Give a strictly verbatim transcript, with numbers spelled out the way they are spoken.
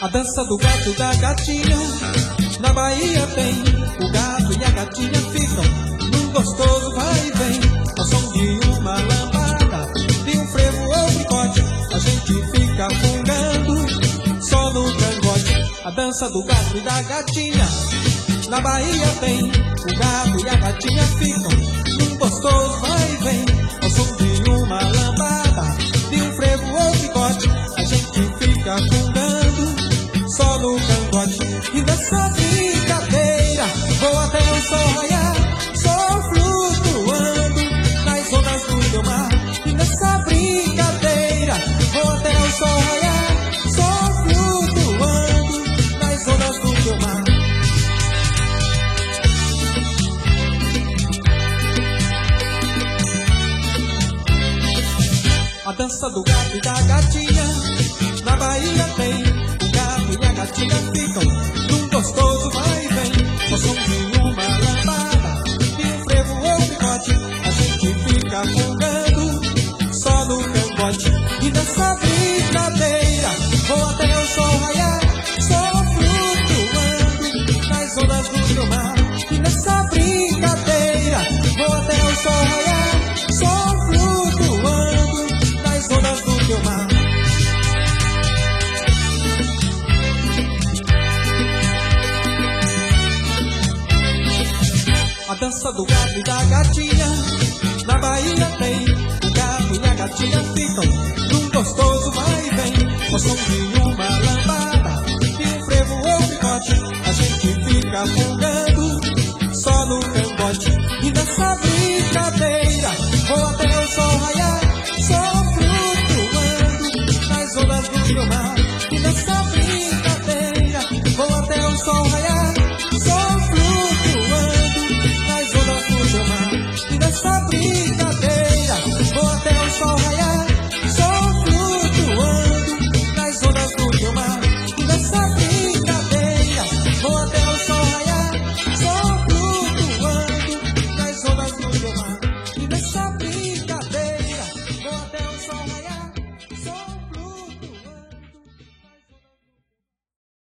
A dança do gato e da gatinha. Na Bahia tem o gato e a gatinha ficam num gostoso vai e vem, ao som de uma lambada, de um frevo ou picote. A gente fica fungando só no cangote. A dança do gato e da gatinha. Na Bahia tem o gato e a gatinha ficam num gostoso vai e vem, ao som de uma lambada, de um frevo ou picote. A gente fica fungando só no cangote. E nessa brincadeira vou até o sol raiar, só flutuando nas ondas do teu mar. E nessa brincadeira vou até o sol raiar, só flutuando nas ondas do teu mar. A dança do gato e da gatinha. Na Bahia tem o gato e a gatinha ficam num gostoso vai e vem, ao som de uma lambada, de um frevo ou picote. A gente fica fungando só no cangote. E nessa brincadeira vou até o sol raiar, só flutuando nas ondas do teu mar. E nessa brincadeira vou até o sol raiar, só flutuando nas ondas do teu mar. A dança do gato e da gatinha. Na Bahia tem o gato e a gatinha ficam num gostoso vai e vem, ao som de uma lambada, de um frevo ou picote. A gente fica fungando só no cangote. E nessa brincadeira vou até o sol raiar, só flutuando nas ondas do teu mar. E nessa brincadeira vou até o sol raiar,